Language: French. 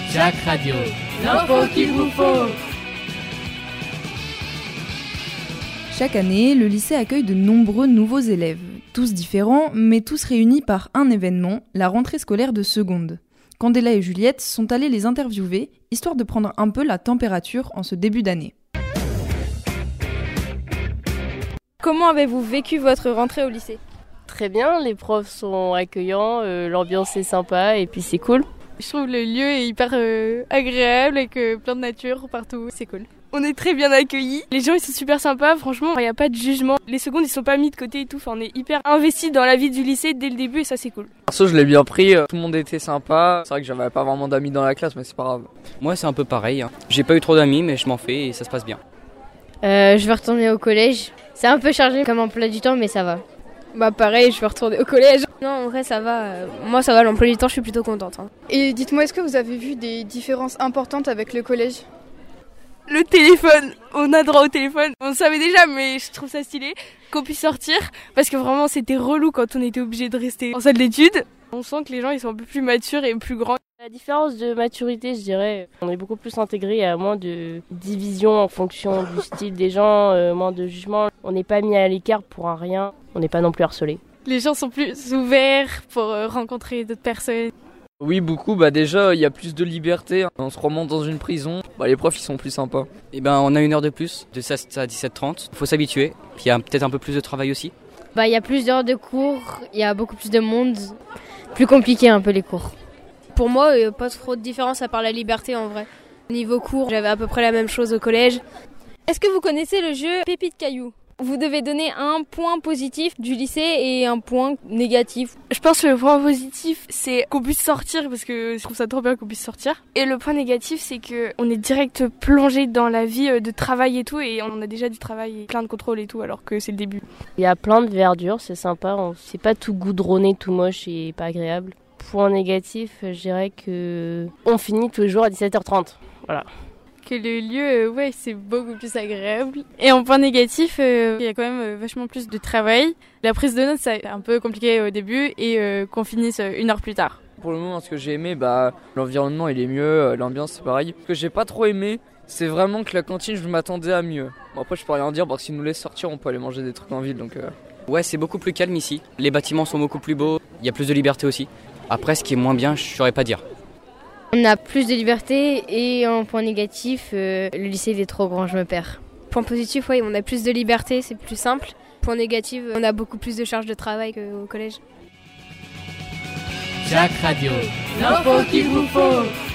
Jack Radio, l'info qu'il vous faut. Chaque année, le lycée accueille de nombreux nouveaux élèves, tous différents, mais tous réunis par un événement, la rentrée scolaire de seconde. Candela et Juliette sont allées les interviewer, histoire de prendre un peu la température en ce début d'année. Comment avez-vous vécu votre rentrée au lycée ? Très bien, les profs sont accueillants, l'ambiance est sympa et puis c'est cool. Je trouve le lieu est hyper agréable avec plein de nature partout, c'est cool. On est très bien accueillis, les gens ils sont super sympas, franchement il n'y a pas de jugement. Les secondes ils sont pas mis de côté et tout, on est hyper investis dans la vie du lycée dès le début et ça c'est cool. Perso je l'ai bien pris, tout le monde était sympa, c'est vrai que j'avais pas vraiment d'amis dans la classe mais c'est pas grave. Moi c'est un peu pareil, j'ai pas eu trop d'amis mais je m'en fais et ça se passe bien. Je vais retourner au collège, c'est un peu chargé comme emploi du temps mais ça va. Bah pareil, je vais retourner au collège. Non, en vrai ça va, moi ça va, l'emploi du temps je suis plutôt contente. Et dites-moi, est-ce que vous avez vu des différences importantes avec le collège ? Le téléphone, on a droit au téléphone, on le savait déjà mais je trouve ça stylé qu'on puisse sortir parce que vraiment c'était relou quand on était obligé de rester en salle d'études. On sent que les gens ils sont un peu plus matures et plus grands. La différence de maturité, je dirais, on est beaucoup plus intégrés, il y a moins de division en fonction du style des gens, moins de jugement. On n'est pas mis à l'écart pour un rien, on n'est pas non plus harcelés. Les gens sont plus ouverts pour rencontrer d'autres personnes. Oui, beaucoup, déjà il y a plus de liberté, on se remonte dans une prison, les profs ils sont plus sympas. Et on a 1 heure de plus, de 16 à 17h30, faut s'habituer, puis il y a peut-être un peu plus de travail aussi. Il y a plus d'heures de cours, il y a beaucoup plus de monde, plus compliqué un peu les cours. Pour moi, il n'y a pas trop de différence à part la liberté en vrai. Niveau cours, j'avais à peu près la même chose au collège. Est-ce que vous connaissez le jeu Pépites Cailloux ? Vous devez donner un point positif du lycée et un point négatif. Je pense que le point positif, c'est qu'on puisse sortir parce que je trouve ça trop bien qu'on puisse sortir. Et le point négatif, c'est qu'on est direct plongé dans la vie de travail et tout et on a déjà du travail et plein de contrôles et tout alors que c'est le début. Il y a plein de verdure, c'est sympa, c'est pas tout goudronné, tout moche et pas agréable. Point négatif, je dirais que on finit toujours à 17h30. Voilà. Que le lieu, c'est beaucoup plus agréable. Et en point négatif, il y a quand même vachement plus de travail. La prise de notes, c'est un peu compliqué au début et qu'on finisse 1 heure plus tard. Pour le moment, ce que j'ai aimé, l'environnement il est mieux, l'ambiance c'est pareil. Ce que j'ai pas trop aimé, c'est vraiment que la cantine, je m'attendais à mieux. Après, je peux rien dire, s'ils nous laissent sortir, on peut aller manger des trucs en ville. Ouais, c'est beaucoup plus calme ici. Les bâtiments sont beaucoup plus beaux, il y a plus de liberté aussi. Après, ce qui est moins bien, je saurais pas dire. On a plus de liberté et en point négatif, le lycée il est trop grand, je me perds. Point positif, on a plus de liberté, c'est plus simple. Point négatif, on a beaucoup plus de charges de travail qu'au collège. Jack Radio, l'info qu'il vous faut.